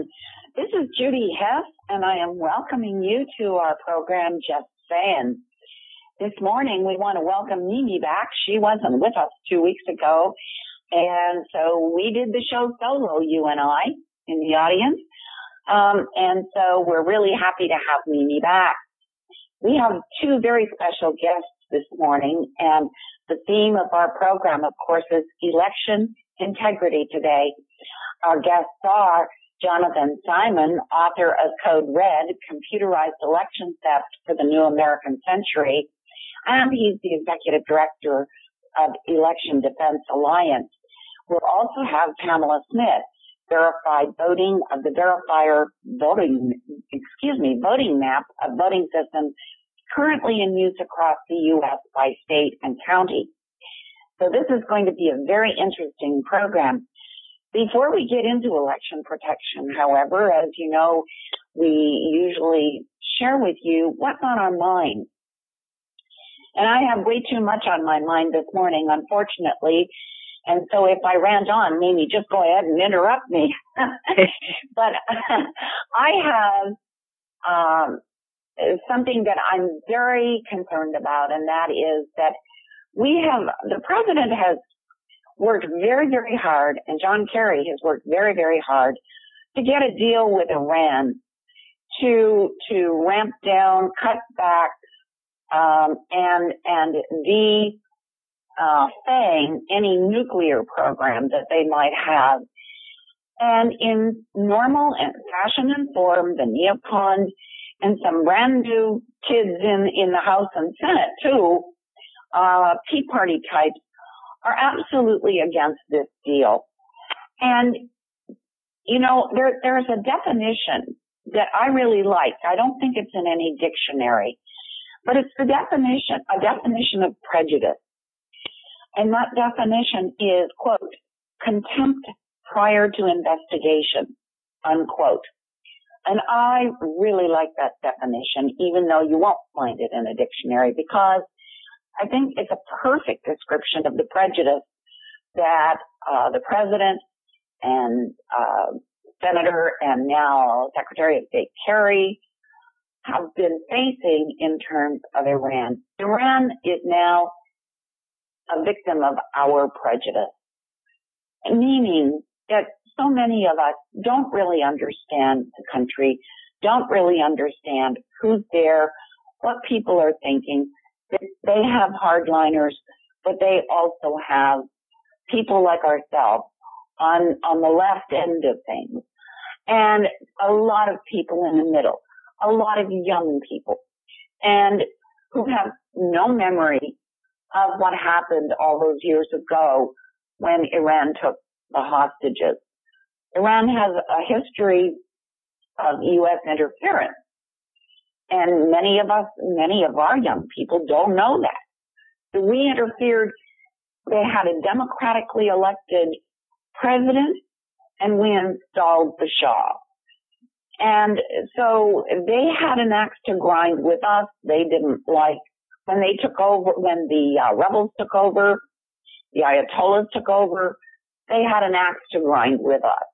everyone. This is Judy Hess, and I am welcoming you to our program, Just Saying. This morning, we want to welcome Mimi back. She wasn't with us 2 weeks ago, and so we did the show solo, you and I, in the audience. And so we're really happy to have Mimi back. We have two very special guests this morning, and the theme of our program, of course, is election integrity today. Our guests are Jonathan Simon, author of Code Red, Computerized Election Theft for the New American Century, and he's the executive director of Election Defense Alliance. We'll also have Pamela Smith, verified voting of the verifier voting map of voting systems currently in use across the U.S. by state and county. So this is going to be a very interesting program. Before we get into election protection, however, as you know, we usually share with you what's on our mind. And I have way too much on my mind this morning, unfortunately. And so if I rant on, Mimi, just go ahead and interrupt me. But I have something that I'm very concerned about, and that is that the president has worked very, very hard, and John Kerry has worked very, very hard to get a deal with Iran to ramp down, cut back, and defang any nuclear program that they might have. And in normal and fashion and form, the neocons and some brand new kids in the House and Senate too, Tea Party types, are absolutely against this deal. And, you know, there's a definition that I really like. I don't think it's in any dictionary, but it's a definition of prejudice. And that definition is, quote, contempt prior to investigation, unquote. And I really like that definition, even though you won't find it in a dictionary, because I think it's a perfect description of the prejudice that the president and Senator and now Secretary of State Kerry have been facing in terms of Iran. Iran is now a victim of our prejudice, meaning that so many of us don't really understand the country, don't really understand who's there, what people are thinking. They have hardliners, but they also have people like ourselves on the left end of things, and a lot of people in the middle, a lot of young people, and who have no memory of what happened all those years ago when Iran took the hostages. Iran has a history of U.S. interference. And many of our young people don't know that. So we interfered. They had a democratically elected president, and we installed the Shah. And so they had an axe to grind with us. They didn't like when they took over, when the rebels took over, the Ayatollahs took over. They had an axe to grind with us.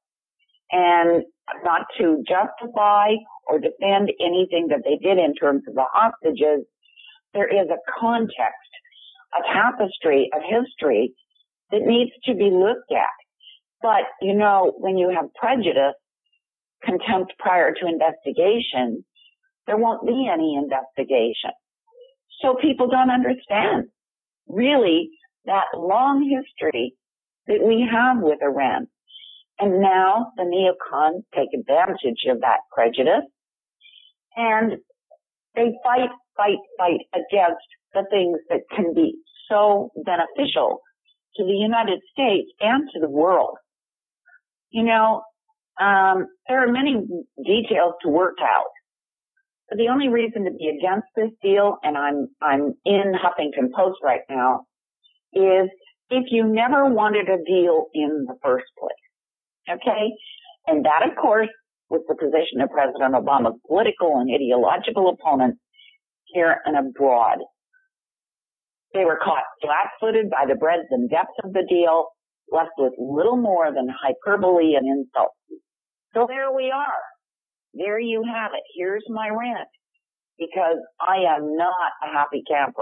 And not to justify or defend anything that they did in terms of the hostages, there is a context, a tapestry of history that needs to be looked at. But, you know, when you have prejudice, contempt prior to investigation, there won't be any investigation. So people don't understand really that long history that we have with Iran. And now the neocons take advantage of that prejudice, and they fight against the things that can be so beneficial to the United States and to the world. You know, there are many details to work out, but the only reason to be against this deal, and I'm in Huffington Post right now, is if you never wanted a deal in the first place. Okay? And that, of course, was the position of President Obama's political and ideological opponents here and abroad. They were caught flat-footed by the breadth and depth of the deal, left with little more than hyperbole and insult. So there we are. There you have it. Here's my rant, because I am not a happy camper.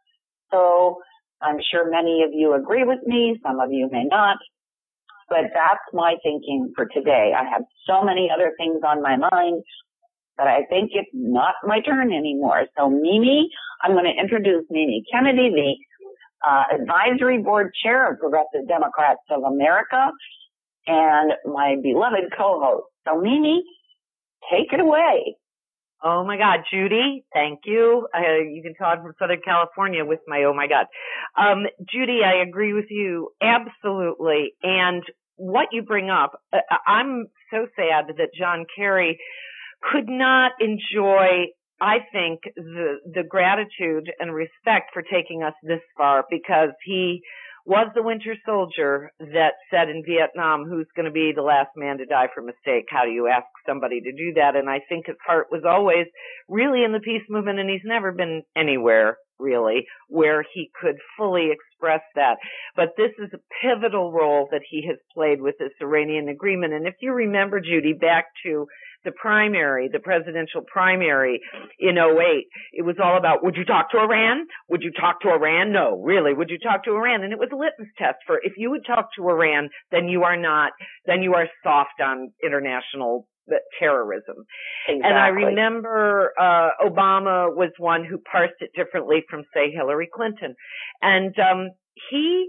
So I'm sure many of you agree with me. Some of you may not. But that's my thinking for today. I have so many other things on my mind that I think it's not my turn anymore. So Mimi, I'm going to introduce Mimi Kennedy, the Advisory Board Chair of Progressive Democrats of America, and my beloved co-host. So Mimi, take it away. Oh my God, Judy, thank you. You can tell I'm from Southern California with my oh my God. Judy, I agree with you absolutely. And what you bring up, I'm so sad that John Kerry could not enjoy, I think, the gratitude and respect for taking us this far, because he was the winter soldier that said in Vietnam, who's going to be the last man to die for mistake? How do you ask somebody to do that? And I think his heart was always really in the peace movement, and he's never been anywhere really where he could fully express that. But this is a pivotal role that he has played with this Iranian agreement. And if you remember, Judy, back to the primary, the presidential primary in 2008, it was all about, would you talk to Iran? Would you talk to Iran? No, really, would you talk to Iran? And it was a litmus test for, if you would talk to Iran, then you are soft on international terrorism. Exactly. And I remember Obama was one who parsed it differently from, say, Hillary Clinton. And he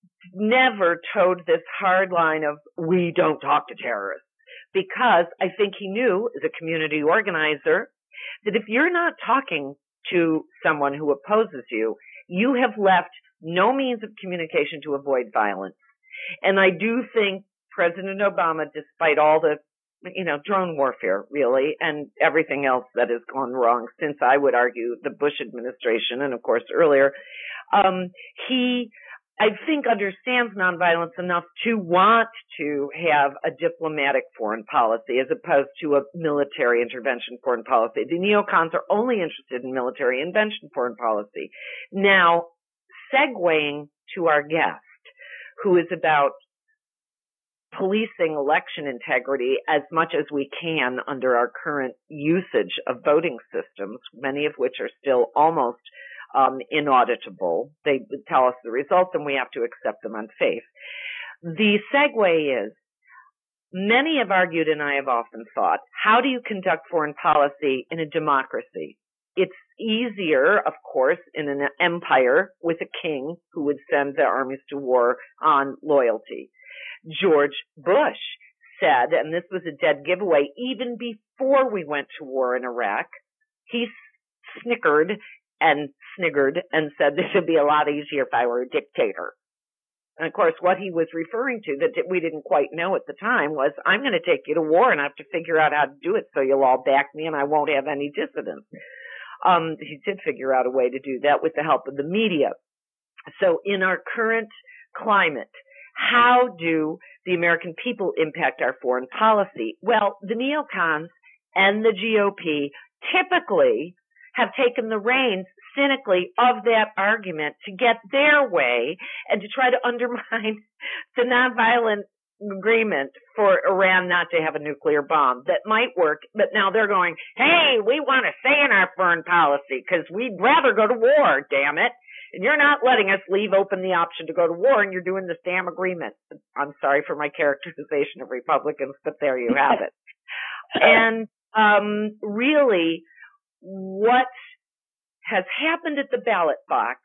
never towed this hard line of, we don't talk to terrorists. Because I think he knew, as a community organizer, that if you're not talking to someone who opposes you, you have left no means of communication to avoid violence. And I do think President Obama, despite all the, drone warfare, really, and everything else that has gone wrong since, I would argue, the Bush administration, and of course earlier, he, I think, understands nonviolence enough to want to have a diplomatic foreign policy as opposed to a military intervention foreign policy. The neocons are only interested in military intervention foreign policy. Now, segueing to our guest, who is about policing election integrity as much as we can under our current usage of voting systems, many of which are still almost inauditable. They tell us the results and we have to accept them on faith. The segue is, many have argued, and I have often thought, how do you conduct foreign policy in a democracy? It's easier, of course, in an empire with a king who would send the armies to war on loyalty. George Bush said, and this was a dead giveaway, even before we went to war in Iraq, he snickered and sniggered and said this would be a lot easier if I were a dictator. And of course, what he was referring to that we didn't quite know at the time was, I'm going to take you to war and I have to figure out how to do it so you'll all back me and I won't have any dissidents. He did figure out a way to do that with the help of the media. So in our current climate, how do the American people impact our foreign policy? Well, the neocons and the GOP typically have taken the reins cynically of that argument to get their way and to try to undermine the nonviolent agreement for Iran not to have a nuclear bomb that might work. But now they're going, hey, we want a say in our foreign policy because we'd rather go to war, damn it. And you're not letting us leave open the option to go to war, and you're doing this damn agreement. I'm sorry for my characterization of Republicans, but there you have it. And really, what has happened at the ballot box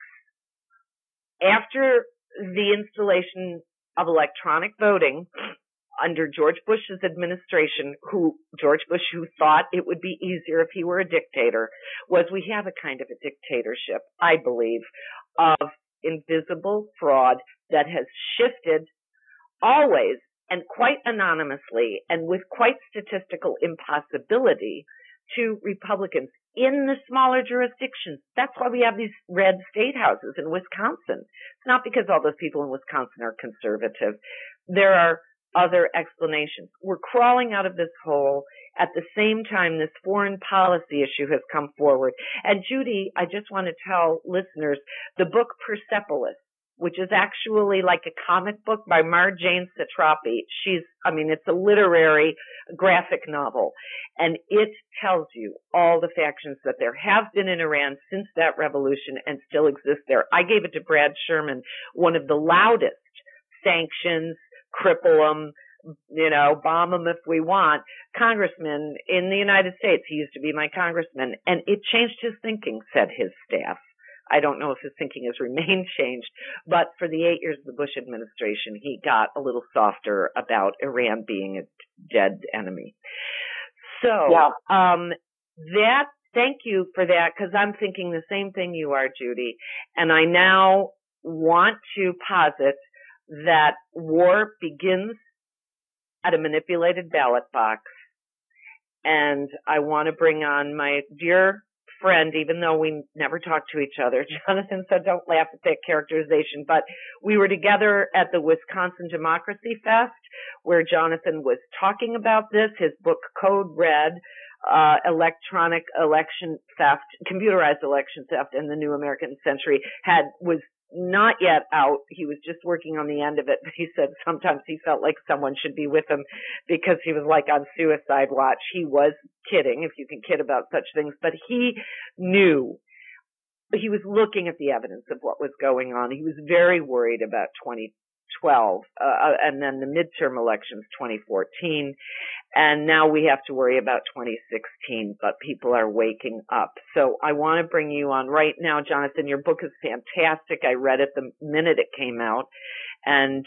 after the installation of electronic voting under George Bush's administration, George Bush, who thought it would be easier if he were a dictator, was we have a kind of a dictatorship, I believe, of invisible fraud that has shifted always and quite anonymously and with quite statistical impossibility to Republicans in the smaller jurisdictions. That's why we have these red state houses in Wisconsin. It's not because all those people in Wisconsin are conservative. There are other explanations. We're crawling out of this hole. At the same time, this foreign policy issue has come forward. And Judy, I just want to tell listeners, the book Persepolis which is actually like a comic book by Marjane Satrapi. It's a literary graphic novel, and it tells you all the factions that there have been in Iran since that revolution and still exist there. I gave it to Brad Sherman, one of the loudest sanctions, cripple them, bomb them if we want, congressman in the United States. He used to be my congressman, and it changed his thinking, said his staff. I don't know if his thinking has remained changed, but for the 8 years of the Bush administration, he got a little softer about Iran being a dead enemy. So, thank you for that, because I'm thinking the same thing you are, Judy, and I now want to posit that war begins at a manipulated ballot box. And I want to bring on my dear friend, even though we never talked to each other, Jonathan, so don't laugh at that characterization, but we were together at the Wisconsin Democracy Fest, where Jonathan was talking about this. His book, Code Red, Electronic Election Theft, Computerized Election Theft in the New American Century, was not yet out. He was just working on the end of it. But he said sometimes he felt like someone should be with him because he was like on suicide watch. He was kidding, if you can kid about such things, but he knew. He was looking at the evidence of what was going on. He was very worried about 2012, and then the midterm elections, 2014. And now we have to worry about 2016, but people are waking up. So I want to bring you on right now, Jonathan. Your book is fantastic. I read it the minute it came out. And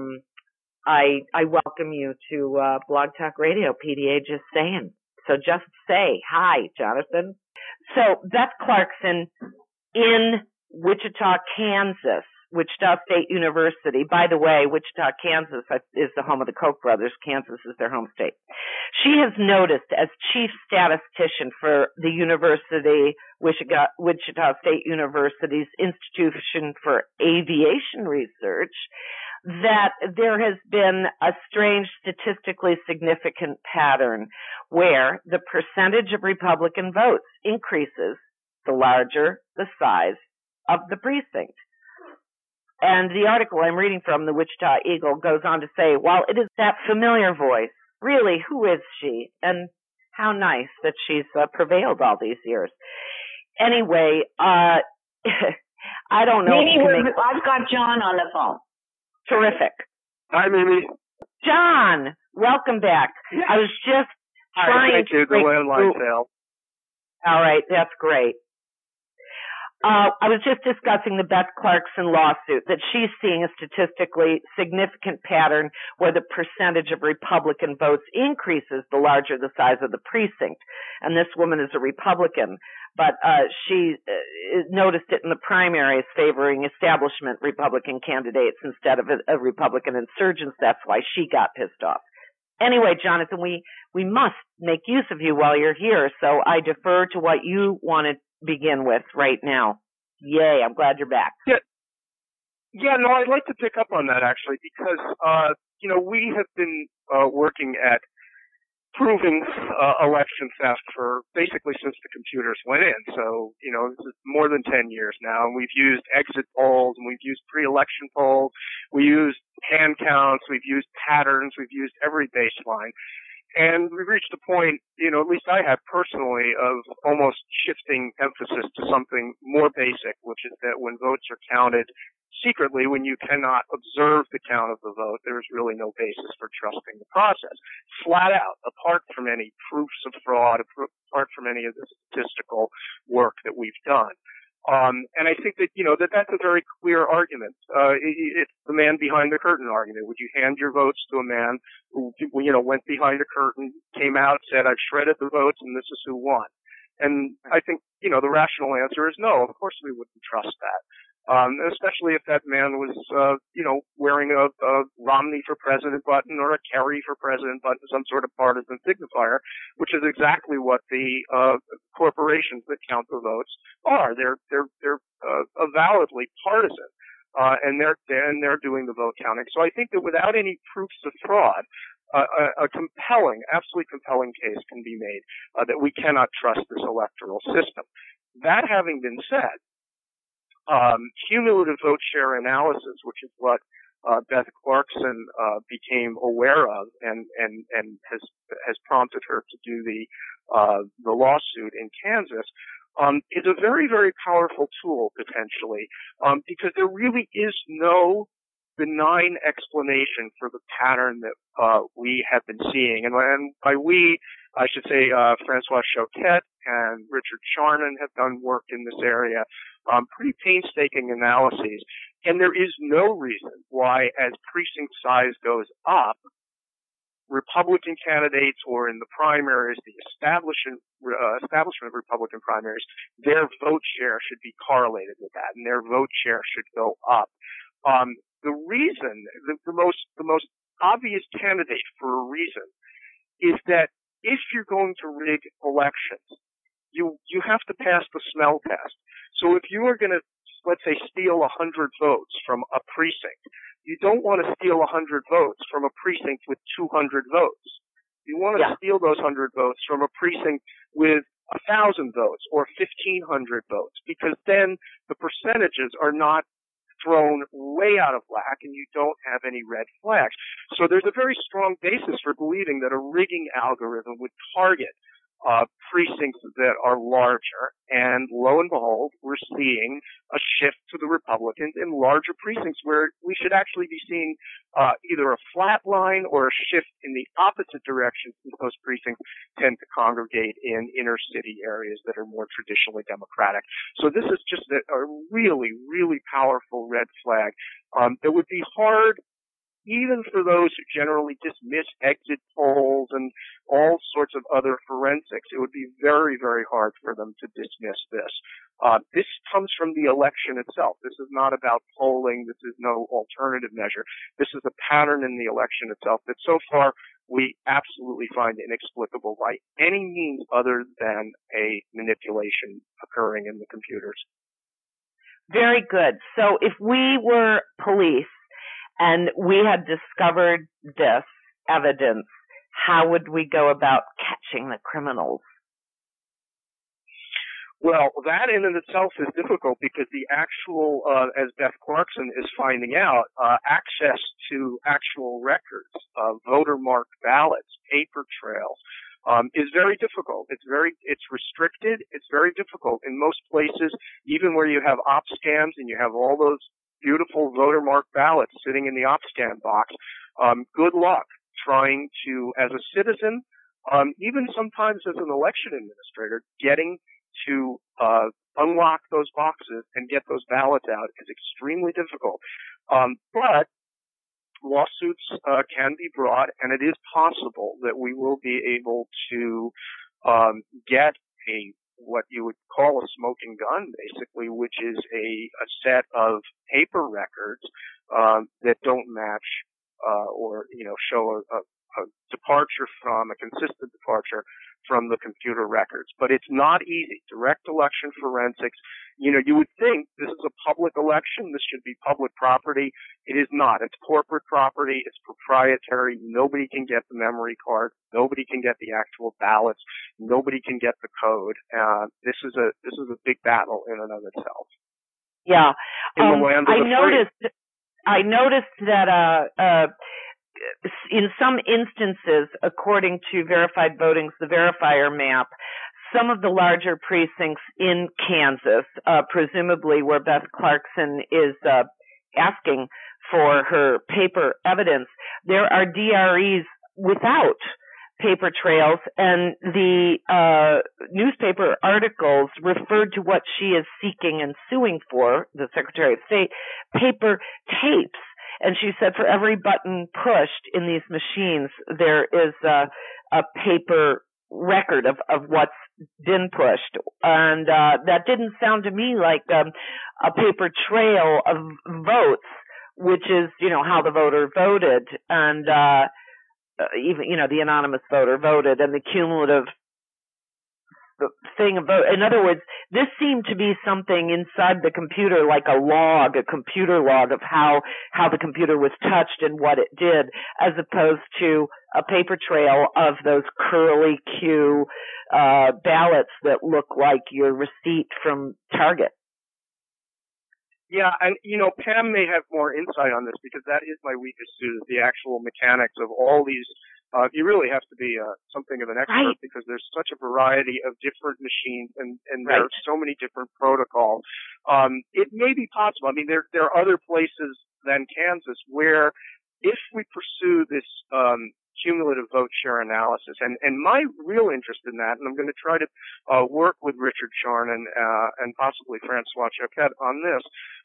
I welcome you to Blog Talk Radio, PDA Just Saying. So just say hi, Jonathan. So Beth Clarkson in Wichita, Kansas. Wichita State University. By the way, Wichita, Kansas is the home of the Koch brothers. Kansas is their home state. She has noticed as chief statistician for the university, Wichita State University's Institution for Aviation Research, that there has been a strange statistically significant pattern where the percentage of Republican votes increases the larger the size of the precinct. And the article I'm reading from, the Wichita Eagle, goes on to say, while it is that familiar voice, really, who is she? And how nice that she's prevailed all these years. Anyway, I don't know. I've got John on the phone. Terrific. Hi, Mimi. John, welcome back. I was just trying thank you. to... The landline failed. All right, that's great. I was just discussing the Beth Clarkson lawsuit, that she's seeing a statistically significant pattern where the percentage of Republican votes increases the larger the size of the precinct. And this woman is a Republican, but she noticed it in the primaries favoring establishment Republican candidates instead of a Republican insurgents. That's why she got pissed off. Anyway, Jonathan, we must make use of you while you're here, so I defer to what you want to begin with right now. Yay, I'm glad you're back. Yeah, no, I'd like to pick up on that actually, because, we have been working at proving election theft for basically since the computers went in. So, this is more than 10 years now, and we've used exit polls, and we've used pre-election polls, we used hand counts, we've used patterns, we've used every baseline. And we've reached a point, at least I have personally, of almost shifting emphasis to something more basic, which is that when votes are counted secretly, when you cannot observe the count of the vote, there's really no basis for trusting the process. Flat out, apart from any proofs of fraud, apart from any of the statistical work that we've done. And I think that, that's a very clear argument. It's the man behind the curtain argument. Would you hand your votes to a man who, went behind the curtain, came out, said, I've shredded the votes and this is who won? And I think, the rational answer is no, of course we wouldn't trust that. Especially if that man was, wearing a Romney for president button or a Kerry for president button, some sort of partisan signifier, which is exactly what the corporations that count the votes are. They're avowedly partisan, and they're doing the vote counting. So I think that without any proofs of fraud, a compelling, absolutely compelling case can be made that we cannot trust this electoral system. That having been said, cumulative vote share analysis, which is what Beth Clarkson became aware of and has prompted her to do the lawsuit in Kansas, is a very, very powerful tool potentially, because there really is no benign explanation for the pattern that we have been seeing. And by we, I should say Francois Choquette and Richard Charnon have done work in this area, pretty painstaking analyses. And there is no reason why, as precinct size goes up, Republican candidates, or in the primaries, the establishment of Republican primaries, their vote share should be correlated with that, and their vote share should go up. The reason, the most obvious candidate for a reason, is that if you're going to rig elections, you have to pass the smell test. So if you are going to, let's say, steal 100 votes from a precinct, you don't want to steal 100 votes from a precinct with 200 votes. You want to steal those 100 votes from a precinct with 1,000 votes or 1,500 votes, because then the percentages are not thrown way out of whack and you don't have any red flags. So there's a very strong basis for believing that a rigging algorithm would target precincts that are larger, and lo and behold, we're seeing a shift to the Republicans in larger precincts where we should actually be seeing either a flat line or a shift in the opposite direction, since those precincts tend to congregate in inner city areas that are more traditionally Democratic. So this is just a really, really powerful red flag that would be hard even for those who generally dismiss exit polls and all sorts of other forensics. It would be very, very hard for them to dismiss this. This comes from the election itself. This is not about polling. This is no alternative measure. This is a pattern in the election itself that so far we absolutely find inexplicable by any means other than a manipulation occurring in the computers. Very good. So if we were police and we had discovered this evidence, how would we go about catching the criminals? Well, that in and itself is difficult because the actual, as Beth Clarkson is finding out, access to actual records, voter-marked ballots, paper trails, is very difficult. It's restricted. It's very difficult in most places, even where you have op scans and you have all those beautiful voter-marked ballots sitting in the op scan box. Good luck trying to, as a citizen, even sometimes as an election administrator, getting to unlock those boxes and get those ballots out is extremely difficult. But lawsuits can be brought, and it is possible that we will be able to get what you would call a smoking gun, basically, which is a set of paper records that don't match or show a departure from, a consistent departure from the computer records. But it's not easy. Direct election forensics, you would think this is a public election. This should be public property. It is not. It's corporate property. It's proprietary. Nobody can get the memory card. Nobody can get the actual ballots. Nobody can get the code. This is a big battle in and of itself. Yeah. In the land of the free. I noticed that in some instances, according to Verified Voting's the Verifier map, some of the larger precincts in Kansas, presumably where Beth Clarkson is asking for her paper evidence, there are DREs without paper trails, and the newspaper articles referred to what she is seeking and suing for, the Secretary of State, paper tapes. And she said for every button pushed in these machines, there is a paper record of what's been pushed. And that didn't sound to me like a paper trail of votes, which is, how the voter voted. And even, the anonymous voter voted, and the cumulative thing of vote. In other words, this seemed to be something inside the computer, like a computer log of how the computer was touched and what it did, as opposed to a paper trail of those curly Q ballots that look like your receipt from Target. Yeah, and Pam may have more insight on this because that is my weakest suit, the actual mechanics of all these. You really have to be something of an expert because there's such a variety of different machines and there are so many different protocols. It may be possible. I mean, there are other places than Kansas where if we pursue this cumulative vote share analysis, and my real interest in that, and I'm going to try to work with Richard Sharn and possibly Francois Choquette on this,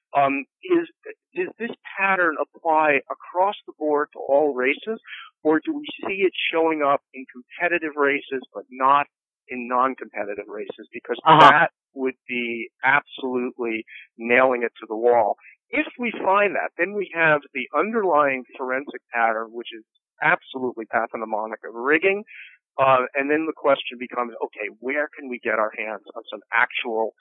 does this pattern apply across the board to all races, or do we see it showing up in competitive races but not in non-competitive races? Because that would be absolutely nailing it to the wall. If we find that, then we have the underlying forensic pattern, which is absolutely pathognomonic of rigging, and then the question becomes, okay, where can we get our hands on some actual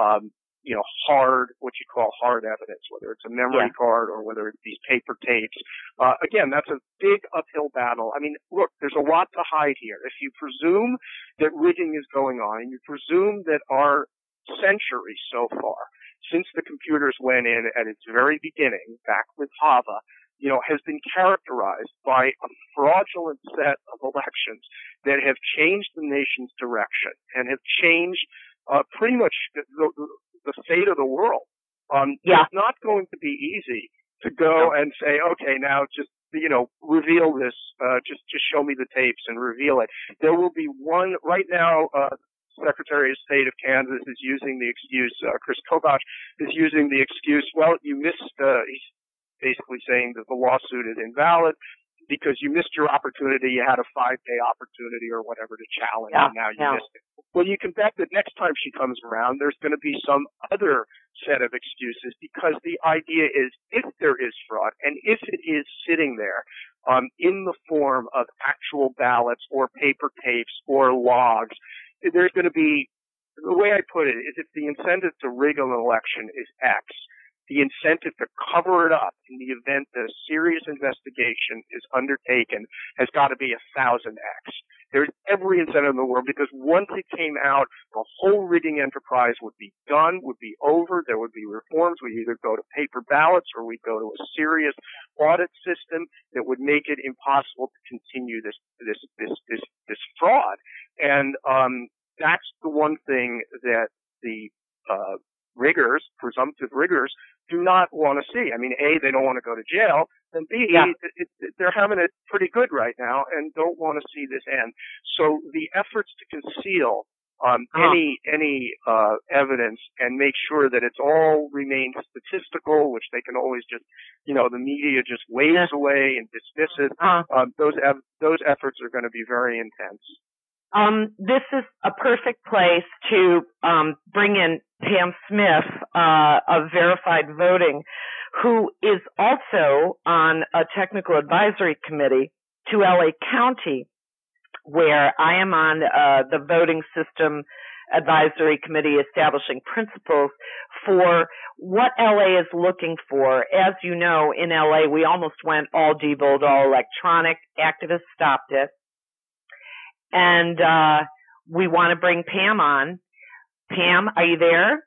hard, what you call hard evidence, whether it's a memory card or whether it's these paper tapes. Again, that's a big uphill battle. I mean, look, there's a lot to hide here. If you presume that rigging is going on, and you presume that our century so far, since the computers went in at its very beginning, back with Hava, has been characterized by a fraudulent set of elections that have changed the nation's direction and have changed pretty much the fate of the world. It's not going to be easy to go and say, okay, now just, reveal this, just show me the tapes and reveal it. There will be one, right now, Secretary of State of Kansas is using the excuse, Chris Kobach is using the excuse, well, you missed, he's basically saying that the lawsuit is invalid because you missed your opportunity. You had a 5-day opportunity or whatever to challenge, and now you missed it. Well, you can bet that next time she comes around, there's going to be some other set of excuses because the idea is if there is fraud and if it is sitting there in the form of actual ballots or paper tapes or logs, there's going to be, the way I put it is if the incentive to rig an election is X, the incentive to cover it up in the event that a serious investigation is undertaken has got to be 1,000x. There's every incentive in the world because once it came out, the whole rigging enterprise would be done, would be over. There would be reforms. We'd either go to paper ballots or we'd go to a serious audit system that would make it impossible to continue this fraud. And that's the one thing that the riggers, presumptive riggers, do not want to see. I mean, A, they don't want to go to jail, and B, they're having it pretty good right now and don't want to see this end. So the efforts to conceal any evidence and make sure that it's all remains statistical, which they can always just, the media just waves away and dismiss it. Those efforts are going to be very intense. This is a perfect place to bring in Pam Smith of Verified Voting, who is also on a technical advisory committee to LA County, where I am on the voting system advisory committee establishing principles for what LA is looking for. As you know, in LA, we almost went all Diebold, all electronic. Activists stopped it. And we want to bring Pam on. Pam, are you there?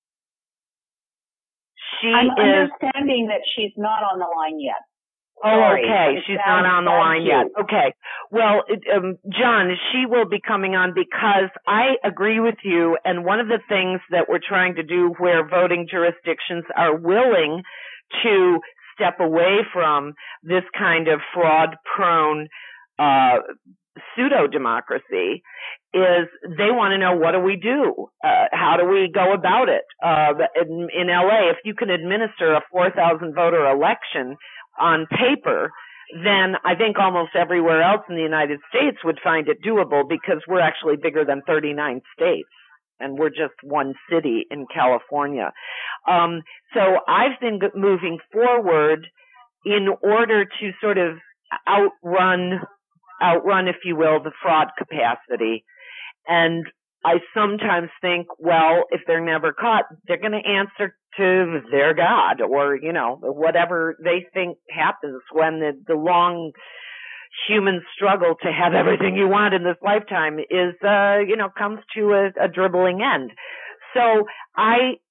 I'm understanding that she's not on the line yet. Oh, okay. She's not on the line yet. Okay. Well, John, she will be coming on because I agree with you. And one of the things that we're trying to do where voting jurisdictions are willing to step away from this kind of fraud-prone pseudo-democracy is they want to know, what do we do? How do we go about it? In LA, if you can administer a 4,000 voter election on paper, then I think almost everywhere else in the United States would find it doable because we're actually bigger than 39 states and we're just one city in California. So I've been moving forward in order to sort of outrun, if you will, the fraud capacity. And I sometimes think, well, if they're never caught, they're going to answer to their God or, whatever they think happens when the long human struggle to have everything you want in this lifetime is, comes to a dribbling end. So I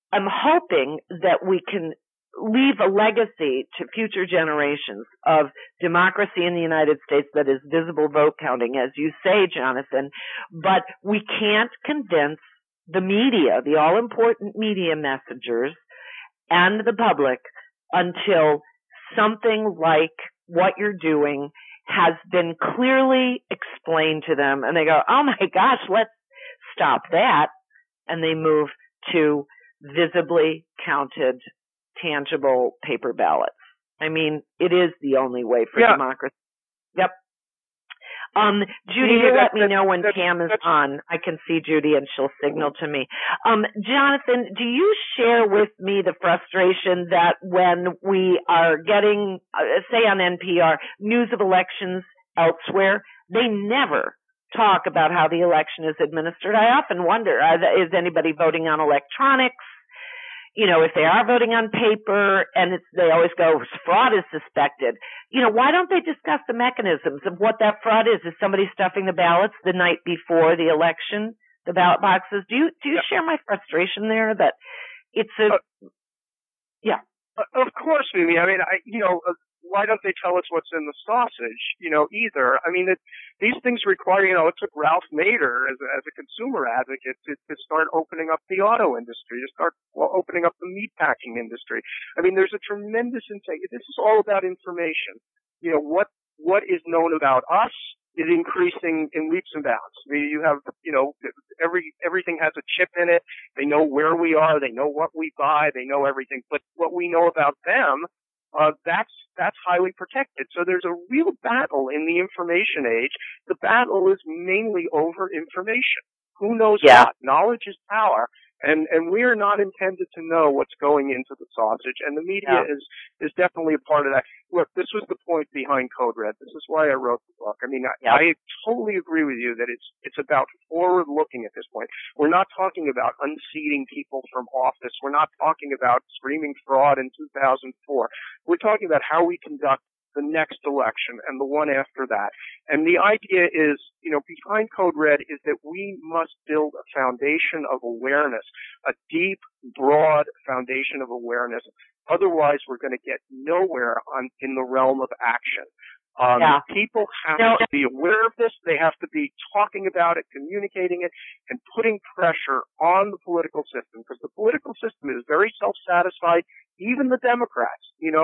I'm hoping that we can leave a legacy to future generations of democracy in the United States that is visible vote counting, as you say, Jonathan, but we can't convince the media, the all-important media messengers, and the public until something like what you're doing has been clearly explained to them, and they go, oh my gosh, let's stop that, and they move to visibly counted, tangible paper ballots. I mean, it is the only way for democracy. Yep. Judy, you let me know when Pam is on. I can see Judy and she'll signal to me. Jonathan, do you share with me the frustration that when we are getting, say on NPR, news of elections elsewhere, they never talk about how the election is administered? I often wonder, is anybody voting on electronics? You know, if they are voting on paper, and they always go, fraud is suspected. You know, why don't they discuss the mechanisms of what that fraud is? Is somebody stuffing the ballots the night before the election, the ballot boxes? Do you share my frustration there that it's Of course, Mimi. I mean, why don't they tell us what's in the sausage, either? I mean, these things require, it took Ralph Nader as a consumer advocate to start opening up the auto industry, to start opening up the meatpacking industry. I mean, there's a tremendous intake. This is all about information. What is known about us is increasing in leaps and bounds. I mean, you have, everything has a chip in it. They know where we are. They know what we buy. They know everything. But what we know about them, that's highly protected. So there's a real battle in the information age. The battle is mainly over information. Who knows what? Knowledge is power. And we are not intended to know what's going into the sausage. And the media is definitely a part of that. Look, this was the point behind Code Red. This is why I wrote the book. I mean, I totally agree with you that it's about forward looking at this point. We're not talking about unseating people from office. We're not talking about screaming fraud in 2004. We're talking about how we conduct the next election and the one after that. And the idea is, behind Code Red is that we must build a foundation of awareness, a deep, broad foundation of awareness. Otherwise, we're going to get nowhere in the realm of action. People have to be aware of this. They have to be talking about it, communicating it, and putting pressure on the political system, because the political system is very self-satisfied. Even the Democrats,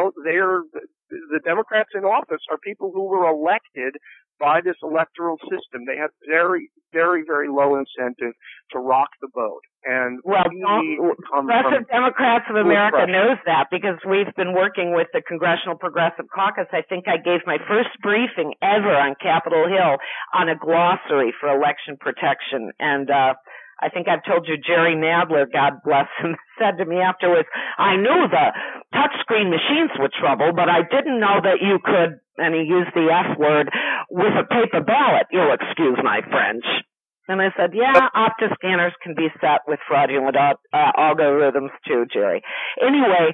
the Democrats in office are people who were elected by this electoral system. They have very, very, very low incentive to rock the boat. And Progressive Democrats of America knows that, because we've been working with the Congressional Progressive Caucus. I think I gave my first briefing ever on Capitol Hill on a glossary for election protection. And I think I've told you Jerry Nadler, God bless him, said to me afterwards, I knew the touchscreen machines were trouble, but I didn't know that you could, and he used the F word, with a paper ballot. You'll excuse my French. And I said, Optus scanners can be set with fraudulent algorithms too, Jerry. Anyway,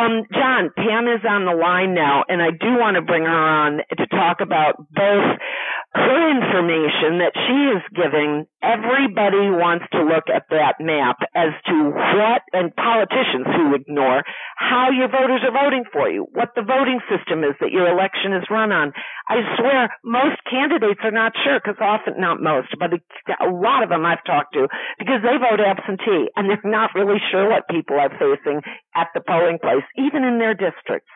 John, Pam is on the line now, and I do want to bring her on to talk about both her information that she is giving. Everybody wants to look at that map as to what, and politicians who ignore, how your voters are voting for you, what the voting system is that your election is run on. I swear most candidates are not sure, because often, not most, but a lot of them I've talked to, because they vote absentee and they're not really sure what people are facing at the polling place, even in their districts,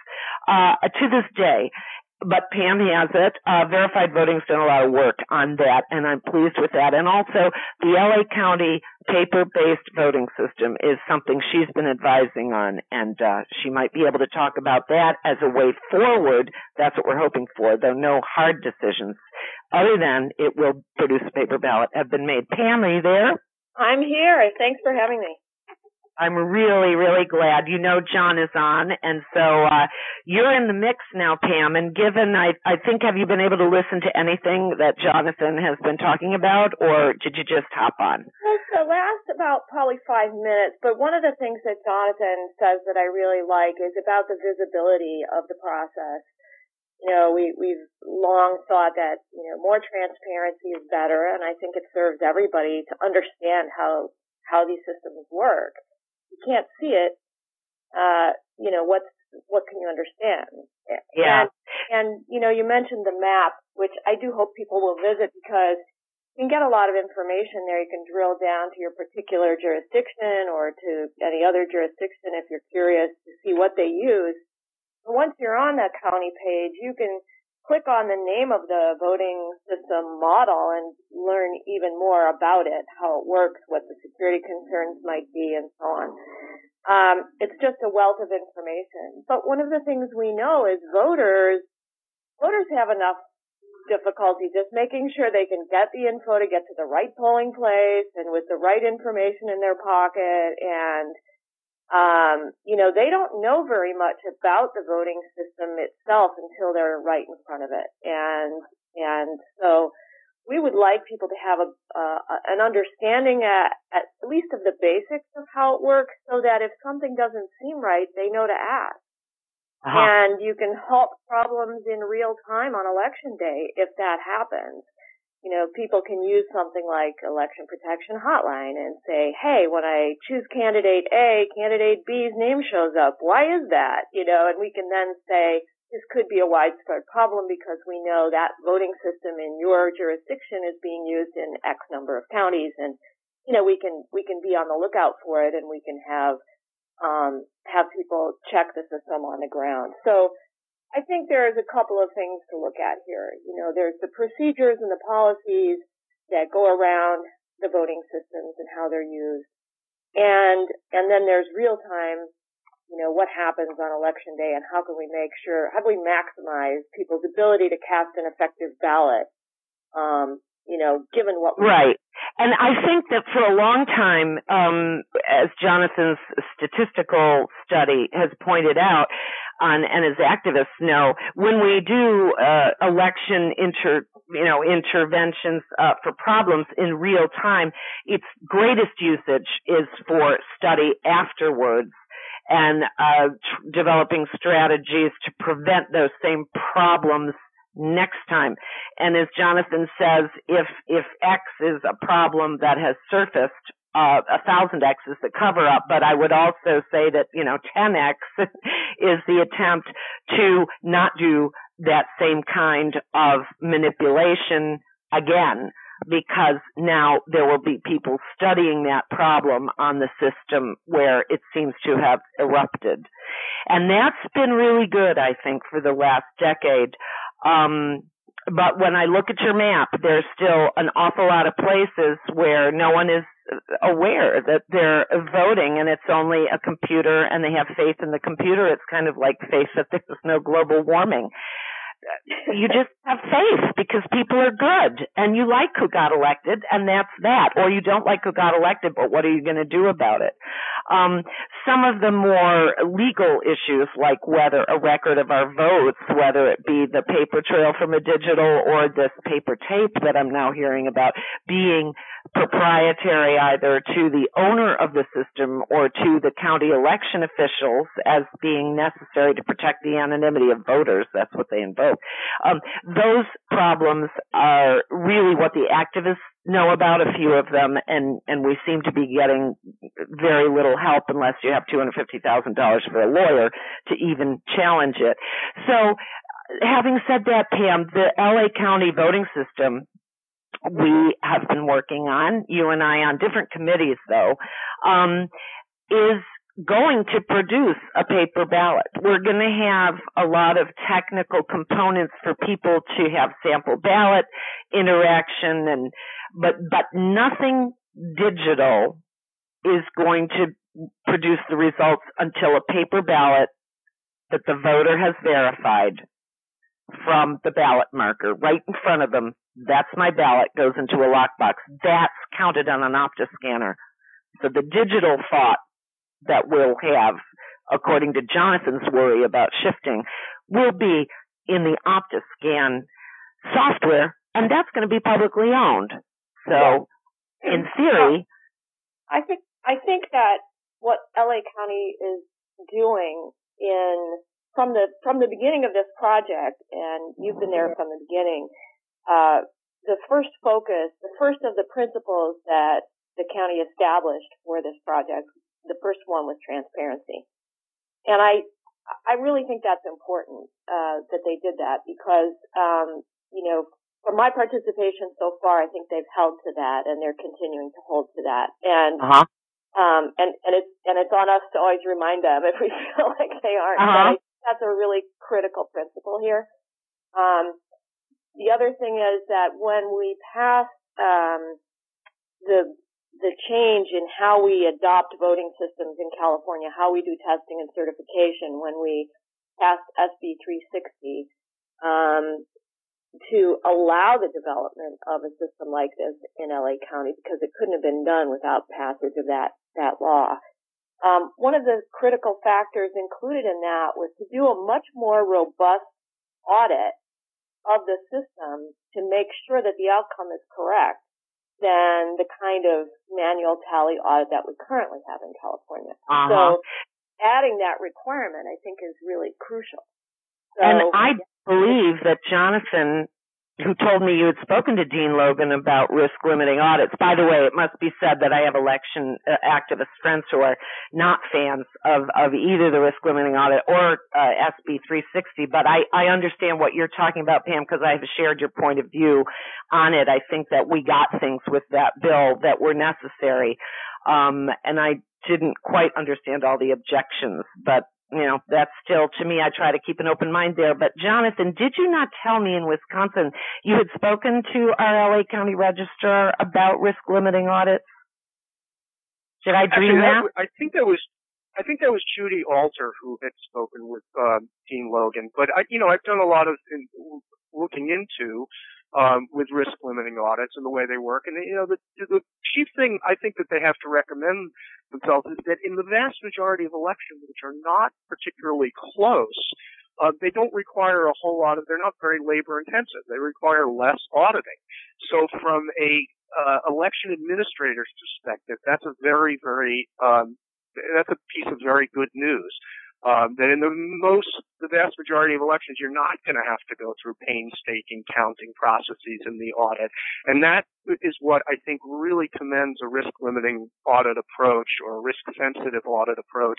to this day. But Pam has it. Verified Voting's done a lot of work on that, and I'm pleased with that. And also, the LA County paper-based voting system is something she's been advising on, and she might be able to talk about that as a way forward. That's what we're hoping for, though no hard decisions other than it will produce a paper ballot have been made. Pam, are you there? I'm here. Thanks for having me. I'm really, really glad. John is on, and so you're in the mix now, Pam. And given, I think, have you been able to listen to anything that Jonathan has been talking about, or did you just hop on? Well, the last about probably 5 minutes, but one of the things that Jonathan says that I really like is about the visibility of the process. We've long thought that, more transparency is better, and I think it serves everybody to understand how these systems work. you can't see it, what can you understand? Yeah. And you mentioned the map, which I do hope people will visit because you can get a lot of information there. You can drill down to your particular jurisdiction or to any other jurisdiction if you're curious to see what they use. But once you're on that county page, you can click on the name of the voting system model and learn even more about it, how it works, what the security concerns might be, and so on. It's just a wealth of information. But one of the things we know is voters have enough difficulty just making sure they can get the info to get to the right polling place and with the right information in their pocket. And, they don't know very much about the voting system itself until they're right in front of it. And so we would like people to have an understanding at least of the basics of how it works so that if something doesn't seem right, they know to ask. Uh-huh. And you can halt problems in real time on election day if that happens. People can use something like Election Protection Hotline and say, hey, when I choose candidate A, candidate B's name shows up. Why is that? And we can then say, this could be a widespread problem because we know that voting system in your jurisdiction is being used in X number of counties. And, we can be on the lookout for it and we can have people check the system on the ground. So I think there's a couple of things to look at here. There's the procedures and the policies that go around the voting systems and how they're used. And then there's real time, what happens on election day and how can we maximize people's ability to cast an effective ballot, given what we Right. And I think that for a long time, as Jonathan's statistical study has pointed out, and as activists know, when we do election interventions for problems in real time, its greatest usage is for study afterwards and developing strategies to prevent those same problems next time. And as Jonathan says, if X is a problem that has surfaced, 1,000 X's the cover up, but I would also say that, 10X is the attempt to not do that same kind of manipulation again, because now there will be people studying that problem on the system where it seems to have erupted. And that's been really good, I think, for the last decade. But when I look at your map, there's still an awful lot of places where no one is aware that they're voting and it's only a computer and they have faith in the computer. It's kind of like faith that there's no global warming. You just have faith because people are good and you like who got elected and that's that. Or you don't like who got elected, but what are you going to do about it? Some of the more legal issues, like whether a record of our votes, whether it be the paper trail from a digital or this paper tape that I'm now hearing about, being proprietary either to the owner of the system or to the county election officials as being necessary to protect the anonymity of voters. That's what they invoke. Those problems are really what the activists know about, a few of them, and we seem to be getting very little help unless you have $250,000 for a lawyer to even challenge it. So, having said that, Pam, the LA County voting system we have been working on, you and I on different committees though, is going to produce a paper ballot. We're going to have a lot of technical components for people to have sample ballot interaction but nothing digital is going to produce the results until a paper ballot that the voter has verified from the ballot marker right in front of them. That's my ballot, goes into a lockbox. That's counted on an Optus scanner. So the digital thought that we'll have, according to Jonathan's worry about shifting, will be in the Optus scan software, and that's going to be publicly owned. So, in theory, I think that what LA County is doing from the beginning of this project, and you've been there from the beginning, the first of the principles that the county established for this project the first one was transparency. And I really think that's important, that they did that because, from my participation so far, I think they've held to that and they're continuing to hold to that. And, and it's on us to always remind them if we feel like they aren't. But I think that's a really critical principle here. The other thing is that when we passed, the change in how we adopt voting systems in California, how we do testing and certification when we passed SB 360, to allow the development of a system like this in LA County because it couldn't have been done without passage of that law. One of the critical factors included in that was to do a much more robust audit of the system to make sure that the outcome is correct than the kind of manual tally audit that we currently have in California. So adding that requirement, I think, is really crucial. So, and I believe that Jonathan, who told me you had spoken to Dean Logan about risk-limiting audits. By the way, it must be said that I have election activist friends who are not fans of either the risk-limiting audit or SB 360, but I understand what you're talking about, Pam, because I have shared your point of view on it. I think that we got things with that bill that were necessary, and I didn't quite understand all the objections, but that's still, to me, I try to keep an open mind there. But Jonathan, did you not tell me in Wisconsin you had spoken to our LA County registrar about risk limiting audits? Did I dream that? I think that was Judy Alter who had spoken with Dean Logan. But I've done a lot of looking into with risk limiting audits and the way they work. And the chief thing I think that they have to recommend themselves is that in the vast majority of elections, which are not particularly close, they don't require a whole lot they're not very labor intensive. They require less auditing. So from a election administrator's perspective, that's a very, very that's a piece of very good news. That in the vast majority of elections, you're not going to have to go through painstaking counting processes in the audit. And that is what I think really commends a risk-limiting audit approach or a risk-sensitive audit approach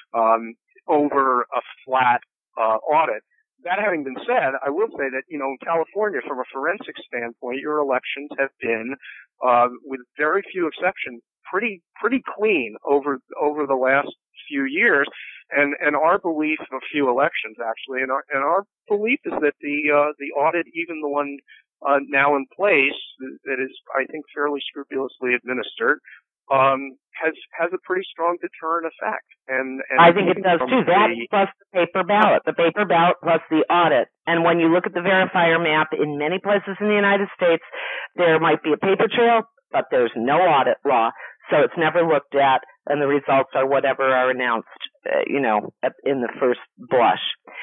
over a flat audit. That having been said, I will say that, in California, from a forensic standpoint, your elections have been, with very few exceptions, pretty clean over the last few years. And our belief of a few elections actually, and our belief is that the audit, even the one now in place, that is I think fairly scrupulously administered, has a pretty strong deterrent effect. And I think it does too. That plus the paper ballot plus the audit. And when you look at the verifier map in many places in the United States, there might be a paper trail, but there's no audit law, so it's never looked at, and the results are whatever are announced, in the first blush.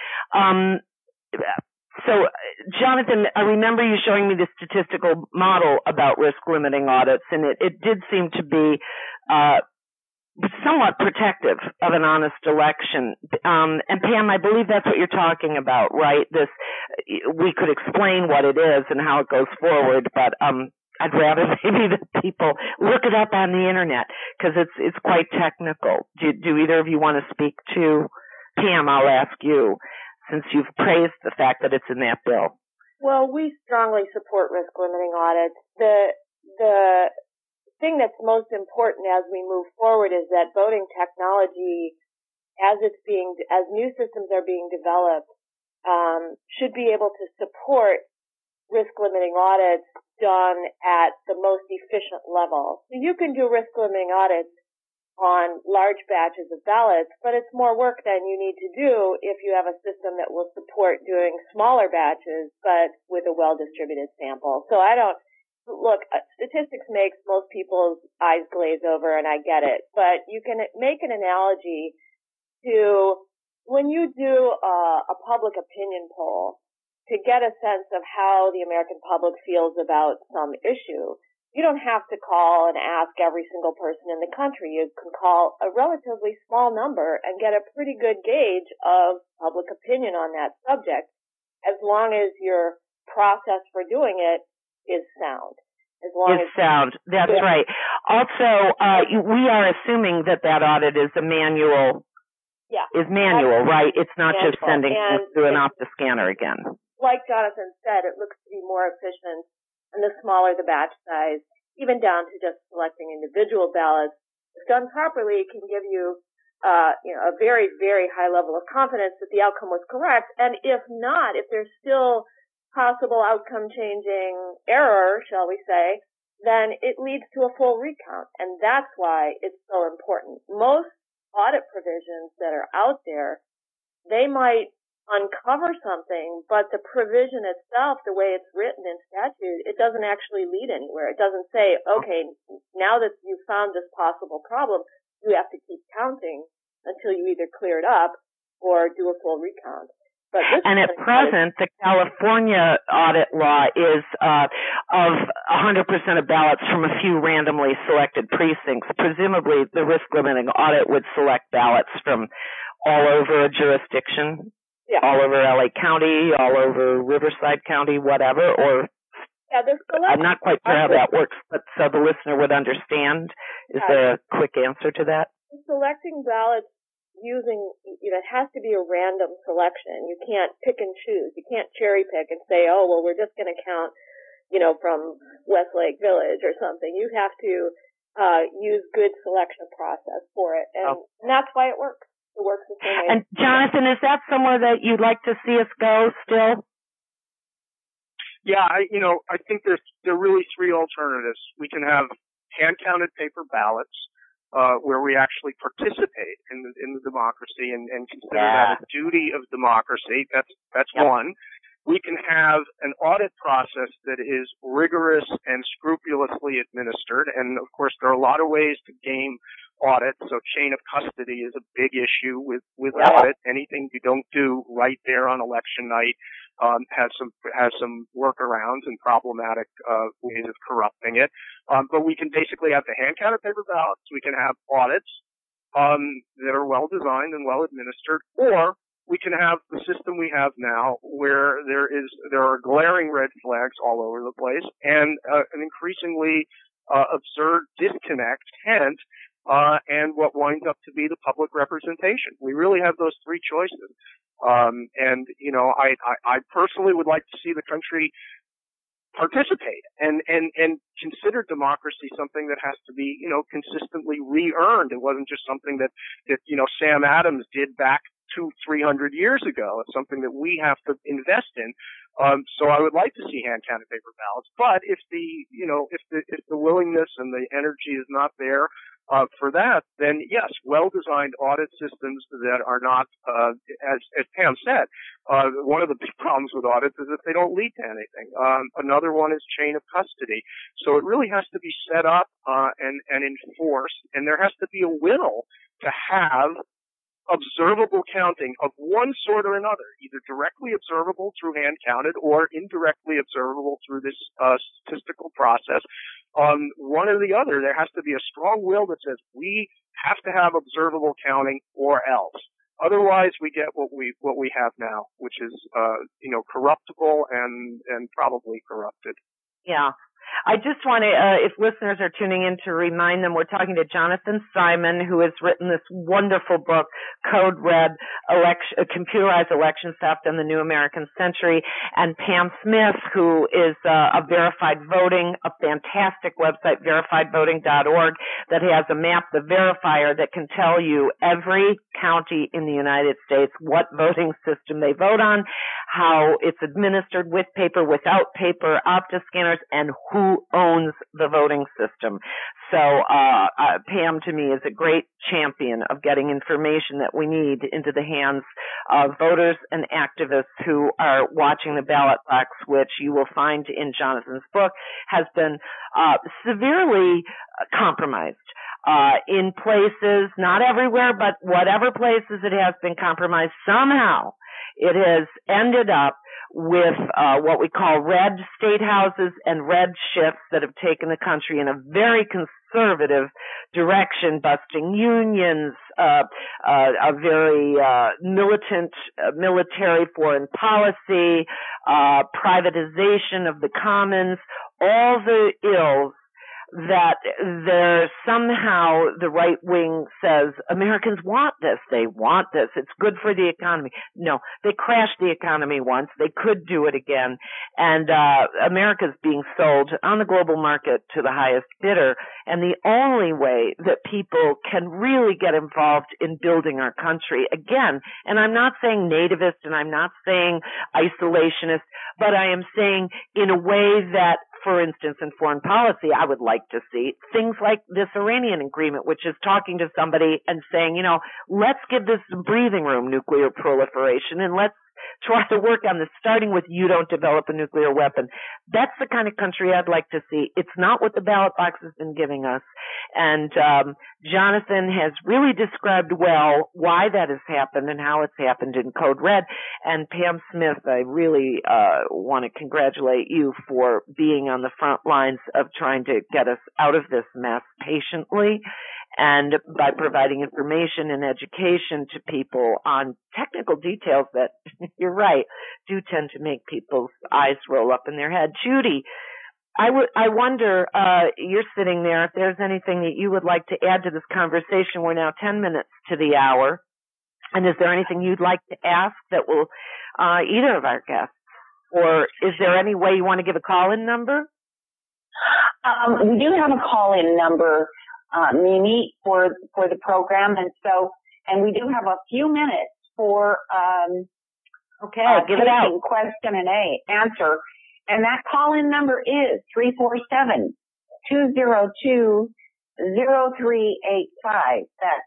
So, Jonathan, I remember you showing me the statistical model about risk-limiting audits, and it did seem to be somewhat protective of an honest election. And Pam, I believe that's what you're talking about, right? We could explain what it is and how it goes forward, but I'd rather maybe that people look it up on the internet because it's quite technical. Do either of you want to speak to Pam? I'll ask you, since you've praised the fact that it's in that bill. Well, we strongly support risk limiting audits. The thing that's most important as we move forward is that voting technology, as new systems are being developed, should be able to support risk limiting audits done at the most efficient level. So you can do risk limiting audits on large batches of ballots, but it's more work than you need to do if you have a system that will support doing smaller batches, but with a well-distributed sample. So statistics makes most people's eyes glaze over, and I get it, but you can make an analogy to when you do a public opinion poll to get a sense of how the American public feels about some issue. You don't have to call and ask every single person in the country. You can call a relatively small number and get a pretty good gauge of public opinion on that subject, as long as your process for doing it is sound. as long as sound. That's right. Also, we are assuming that audit is a manual. Yeah. Is manual, right? It's not manual. just sending through an OptiScanner again. Like Jonathan said, it looks to be more efficient, and the smaller the batch size, even down to just selecting individual ballots, if done properly, can give you, a very, very high level of confidence that the outcome was correct. And if not, if there's still possible outcome-changing error, shall we say, then it leads to a full recount, and that's why it's so important. Most audit provisions that are out there, they might uncover something, but the provision itself, the way it's written in statute, it doesn't actually lead anywhere. It doesn't say, okay, now that you've found this possible problem, you have to keep counting until you either clear it up or do a full recount. And at present, the California audit law is of 100% of ballots from a few randomly selected precincts. Presumably, the risk-limiting audit would select ballots from all over a jurisdiction. Yeah. All over LA County, all over Riverside County, whatever, or I'm not quite sure how that works, but so the listener would understand. Is there a quick answer to that? Selecting ballots using, it has to be a random selection. You can't pick and choose. You can't cherry pick and say, oh, well, we're just going to count, from Westlake Village or something. You have to use good selection process for it, and that's why it works. It works the same way. And Jonathan, is that somewhere that you'd like to see us go still? Yeah, I think there are really three alternatives. We can have hand-counted paper ballots, where we actually participate in the democracy and consider that a duty of democracy. That's one. We can have an audit process that is rigorous and scrupulously administered, and of course there are a lot of ways to game audit, so chain of custody is a big issue with audit. Anything you don't do right there on election night has some workarounds and problematic ways of corrupting it. But we can basically have the hand-counted paper ballots. We can have audits that are well designed and well administered, or we can have the system we have now where there are glaring red flags all over the place and an increasingly absurd disconnect, hence and what winds up to be the public representation. We really have those three choices. And I personally would like to see the country participate and consider democracy something that has to be, consistently re-earned. It wasn't just something that Sam Adams did back 200-300 years ago. It's something that we have to invest in. So I would like to see hand-counted paper ballots, but if the willingness and the energy is not there for that, then yes, well-designed audit systems that are not, as Pam said, one of the big problems with audits is that they don't lead to anything. Another one is chain of custody. So it really has to be set up and enforced, and there has to be a will to have observable counting of one sort or another, either directly observable through hand counted or indirectly observable through this statistical process. One or the other, there has to be a strong will that says we have to have observable counting or else. Otherwise, we get what we have now, which is corruptible and probably corrupted. Yeah. I just want to, if listeners are tuning in, to remind them we're talking to Jonathan Simon, who has written this wonderful book, Code Red, Computerized Election Theft in the New American Century, and Pam Smith, who is a Verified Voting, a fantastic website, verifiedvoting.org, that has a map, the verifier, that can tell you every county in the United States, what voting system they vote on, how it's administered with paper, without paper, OptiScanners, and who owns the voting system. So Pam, to me, is a great champion of getting information that we need into the hands of voters and activists who are watching the ballot box, which you will find in Jonathan's book has been severely compromised. In places, not everywhere, but whatever places it has been compromised, somehow it has ended up with what we call red state houses and red shifts that have taken the country in a very conservative direction, busting unions, a very militant military foreign policy, privatization of the commons, all the ills that somehow the right wing says Americans want this. They want this. It's good for the economy. No, they crashed the economy once. They could do it again. And America's being sold on the global market to the highest bidder. And the only way that people can really get involved in building our country, again, and I'm not saying nativist and I'm not saying isolationist, but I am saying in a way that, for instance, in foreign policy, I would like to see things like this Iranian agreement, which is talking to somebody and saying, let's give this some breathing room, nuclear proliferation, and let's try to work on this, starting with you don't develop a nuclear weapon. That's the kind of country I'd like to see. It's not what the ballot box has been giving us. And Jonathan has really described well why that has happened and how it's happened in Code Red. And Pam Smith, I really want to congratulate you for being on the front lines of trying to get us out of this mess patiently, and by providing information and education to people on technical details that, you're right, do tend to make people's eyes roll up in their head. Judy, I wonder, you're sitting there, if there's anything that you would like to add to this conversation. We're now 10 minutes to the hour. And is there anything you'd like to ask that will either of our guests? Or is there any way you want to give a call-in number? We do have a call-in number, Mimi, for the program, and we do have a few minutes for give it out. Question and answer, and that call-in number is 347-202-0385. That's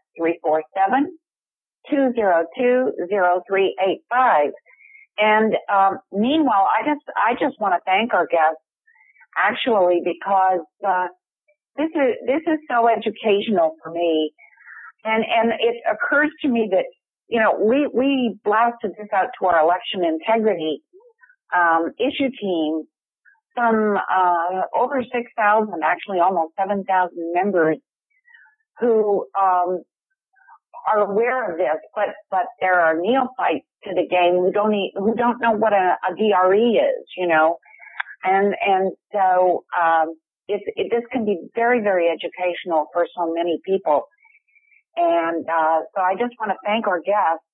347-202-0385. And meanwhile, I just want to thank our guests, actually, because this is so educational for me, and it occurs to me that we blasted this out to our election integrity issue team, some over 6,000, actually almost 7,000 members who are aware of this, but there are neophytes to the game who don't know what a DRE is, and so this can be very, very educational for so many people. And so I just want to thank our guests,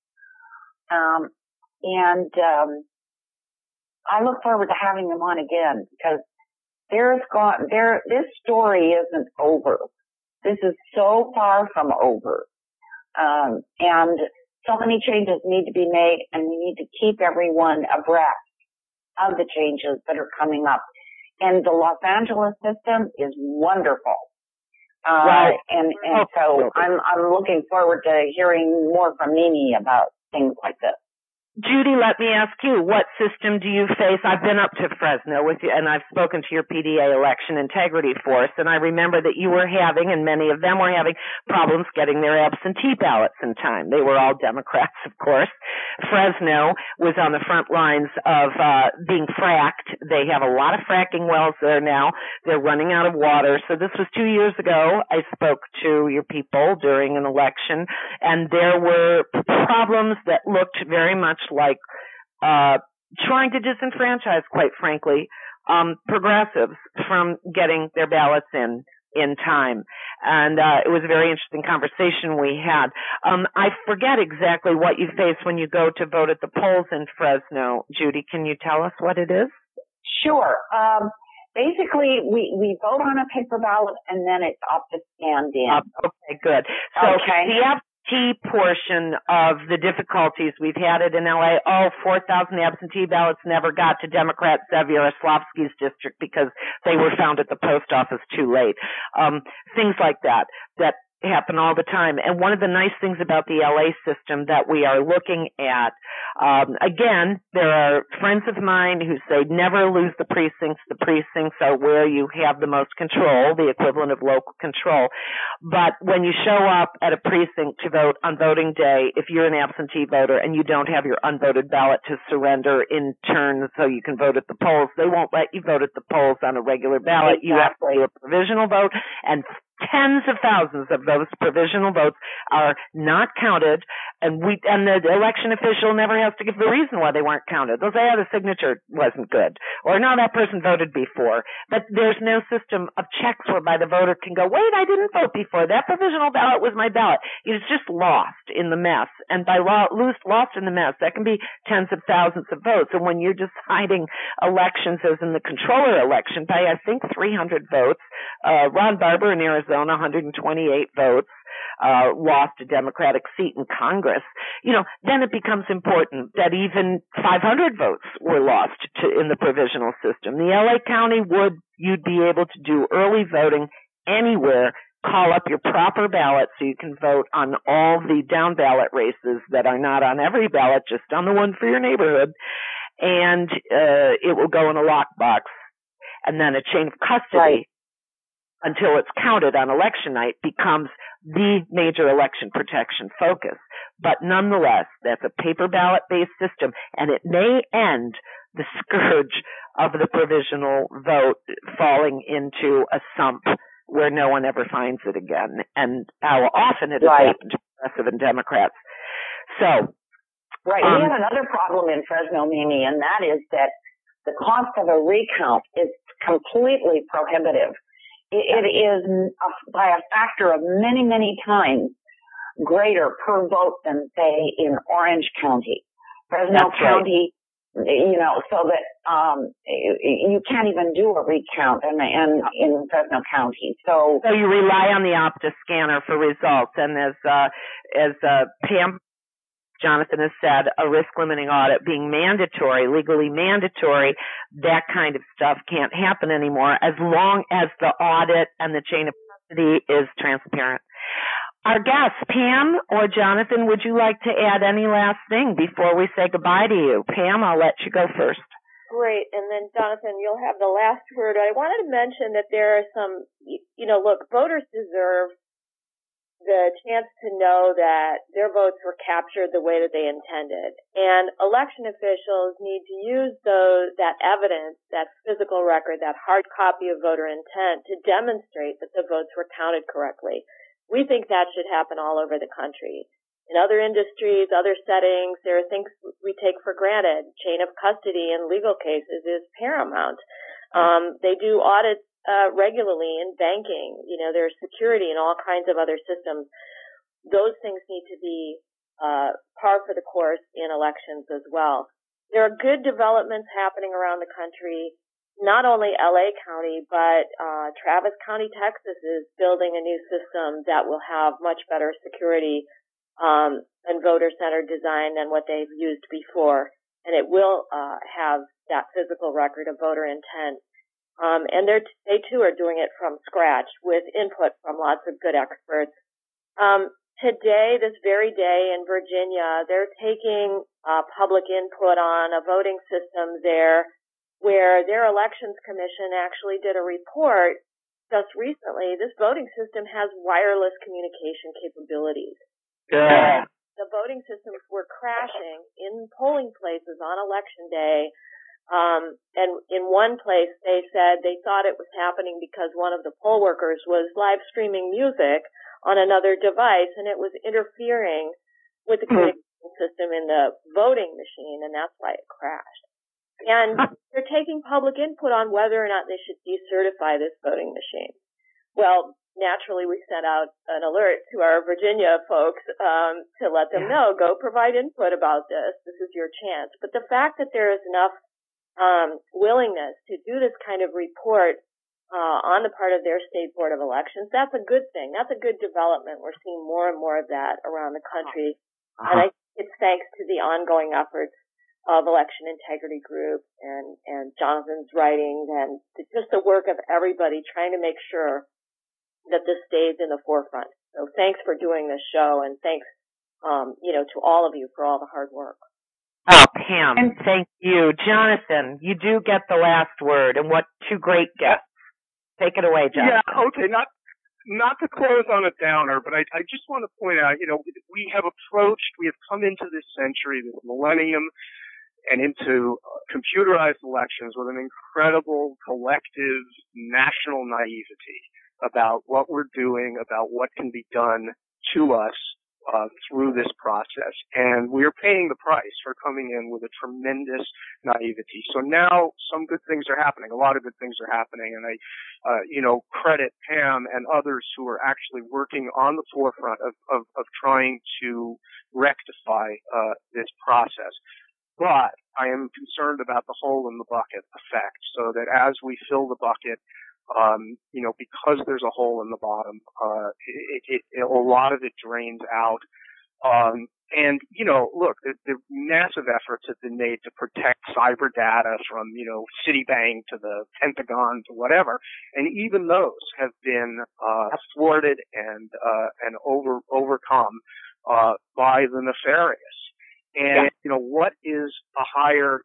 and I look forward to having them on again, because this story isn't over. This is so far from over, and so many changes need to be made, and we need to keep everyone abreast of the changes that are coming up. And the Los Angeles system is wonderful. Right. And so I'm looking forward to hearing more from Mimi about things like this. Judy, let me ask you, what system do you face? I've been up to Fresno with you, and I've spoken to your PDA election integrity force, and I remember that you were having, and many of them were having, problems getting their absentee ballots in time. They were all Democrats, of course. Fresno was on the front lines of being fracked. They have a lot of fracking wells there now. They're running out of water. So this was 2 years ago. I spoke to your people during an election, and there were problems that looked very much like trying to disenfranchise, quite frankly, progressives from getting their ballots in time. And it was a very interesting conversation we had. I forget exactly what you face when you go to vote at the polls in Fresno. Judy, can you tell us what it is? Sure. Basically, we vote on a paper ballot, and then it's up to scanned in. Okay, good. So the absentee portion of the difficulties, we've had it in LA. 4,000 absentee ballots never got to Democrat Zev Yaroslavsky's district because they were found at the post office too late. Things like that happen all the time. And one of the nice things about the LA system that we are looking at, again, there are friends of mine who say never lose the precincts. The precincts are where you have the most control, the equivalent of local control. But when you show up at a precinct to vote on voting day, if you're an absentee voter and you don't have your unvoted ballot to surrender in turn so you can vote at the polls, they won't let you vote at the polls on a regular ball. Exactly. You have to do a provisional vote, and tens of thousands of those provisional votes are not counted, and the election official never has to give the reason why they weren't counted. They'll say, the signature wasn't good, or no, that person voted before. But there's no system of checks whereby the voter can go, wait, I didn't vote before. That provisional ballot was my ballot. It's just lost in the mess, and by lost in the mess, that can be tens of thousands of votes. And when you're deciding elections, as in the controller election, by I think 300 votes, Ron Barber in Arizona, 128 votes, lost a Democratic seat in Congress. Then it becomes important that even 500 votes were lost in the provisional system. The LA County you'd be able to do early voting anywhere. Call up your proper ballot so you can vote on all the down ballot races that are not on every ballot, just on the one for your neighborhood. And it will go in a lockbox. And then a chain of custody until it's counted on election night becomes the major election protection focus. But nonetheless, that's a paper ballot-based system, and it may end the scourge of the provisional vote falling into a sump where no one ever finds it again, and how often it has happened to progressive and Democrats. So, we have another problem in Fresno, Mimi, and that is that the cost of a recount is completely prohibitive. It is by a factor of many, many times greater per vote than, say, in Orange County. Fresno County, so that you can't even do a recount in Fresno County. So you rely on the Opta scanner for results, and as Pam Jonathan has said, a risk-limiting audit being mandatory, legally mandatory, that kind of stuff can't happen anymore as long as the audit and the chain of custody is transparent. Our guests, Pam or Jonathan, would you like to add any last thing before we say goodbye to you? Pam, I'll let you go first. Great. And then, Jonathan, you'll have the last word. I wanted to mention that there are some, voters deserve the chance to know that their votes were captured the way that they intended. And election officials need to use that evidence, that physical record, that hard copy of voter intent to demonstrate that the votes were counted correctly. We think that should happen all over the country. In other industries, other settings, there are things we take for granted. Chain of custody in legal cases is paramount. They do audits regularly in banking. There's security and all kinds of other systems. Those things need to be par for the course in elections as well. There are good developments happening around the country. Not only LA County, but Travis County, Texas is building a new system that will have much better security and voter-centered design than what they've used before. And it will have that physical record of voter intent. And they too are doing it from scratch with input from lots of good experts. Today, this very day in Virginia, they're taking public input on a voting system there where their elections commission actually did a report just recently. This voting system has wireless communication capabilities. Yeah. The voting systems were crashing in polling places on election day. And in one place, they said they thought it was happening because one of the poll workers was live streaming music on another device, and it was interfering with the communication system in the voting machine, and that's why it crashed. And they're taking public input on whether or not they should decertify this voting machine. Well, naturally, we sent out an alert to our Virginia folks to let them know, go provide input about this. This is your chance. But the fact that there is enough willingness to do this kind of report on the part of their state board of elections, that's a good thing. That's a good development. We're seeing more and more of that around the country. And I think it's thanks to the ongoing efforts of election integrity groups and Jonathan's writing and just the work of everybody trying to make sure that this stays in the forefront. So thanks for doing this show, and thanks, to all of you for all the hard work. Oh, Pam, thank you. Jonathan, you do get the last word, and what two great guests. Take it away, Jonathan. Yeah, okay, not to close on a downer, but I just want to point out, we have come into this century, this millennium, and into computerized elections with an incredible collective national naivety. about what we're doing, about what can be done to us through this process. And we are paying the price for coming in with a tremendous naivety. So now some good things are happening. A lot of good things are happening. And I, credit Pam and others who are actually working on the forefront of trying to rectify this process. But I am concerned about the hole in the bucket effect, so that as we fill the bucket, because there's a hole in the bottom, a lot of it drains out. Look, the massive efforts have been made to protect cyber data from, Citibank to the Pentagon to whatever, and even those have been thwarted and overcome by the nefarious. And what is a higher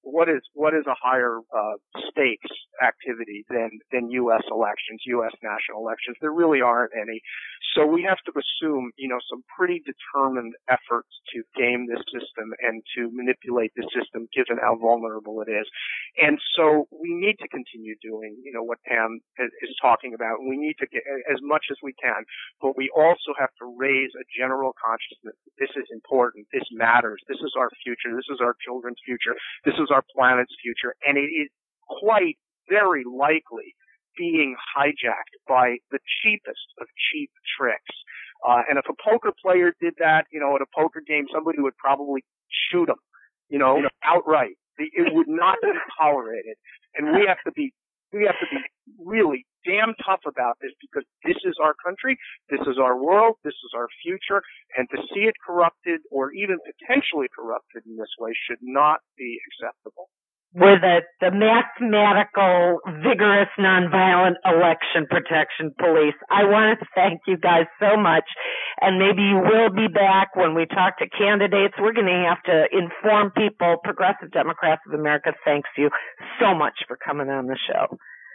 stakes activity than U.S. elections, U.S. national elections? There really aren't any. So we have to assume, some pretty determined efforts to game this system and to manipulate the system, given how vulnerable it is. And so we need to continue doing, what Pam is talking about. We need to get as much as we can, but we also have to raise a general consciousness that this is important, this matters, this is our future, this is our children's future, this is our planet's future, and it is quite very likely being hijacked by the cheapest of cheap tricks. And if a poker player did that, at a poker game, somebody would probably shoot him, outright. It would not be tolerated. And we have to be really damn tough about this, because this is our country, this is our world, this is our future, and to see it corrupted or even potentially corrupted in this way should not be acceptable. With the mathematical, vigorous, nonviolent election protection police. I want to thank you guys so much, and maybe you will be back when we talk to candidates. We're going to have to inform people. Progressive Democrats of America thanks you so much for coming on the show.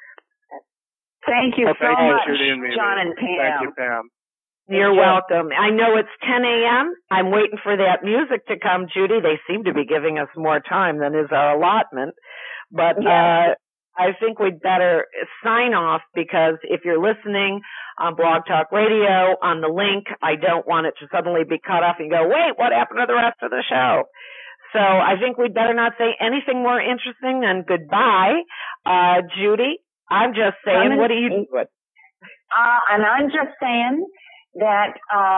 Thank you so much, John and Pam. Thank you, Pam. You're welcome. I know it's 10 a.m. I'm waiting for that music to come, Judy. They seem to be giving us more time than is our allotment. But I think we'd better sign off, because if you're listening on Blog Talk Radio on the link, I don't want it to suddenly be cut off and go, wait, what happened to the rest of the show? So I think we'd better not say anything more interesting than goodbye. Judy, I'm just saying, what are you doing? And I'm just saying that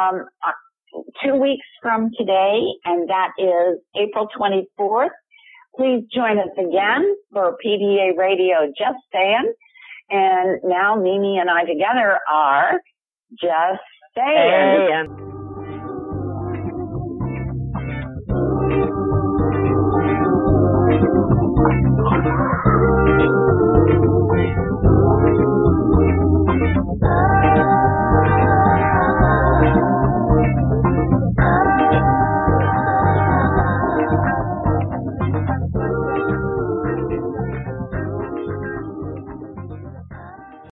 2 weeks from today, and that is April 24th, please join us again for PDA Radio Just Saying. And now Mimi and I together are Just Saying.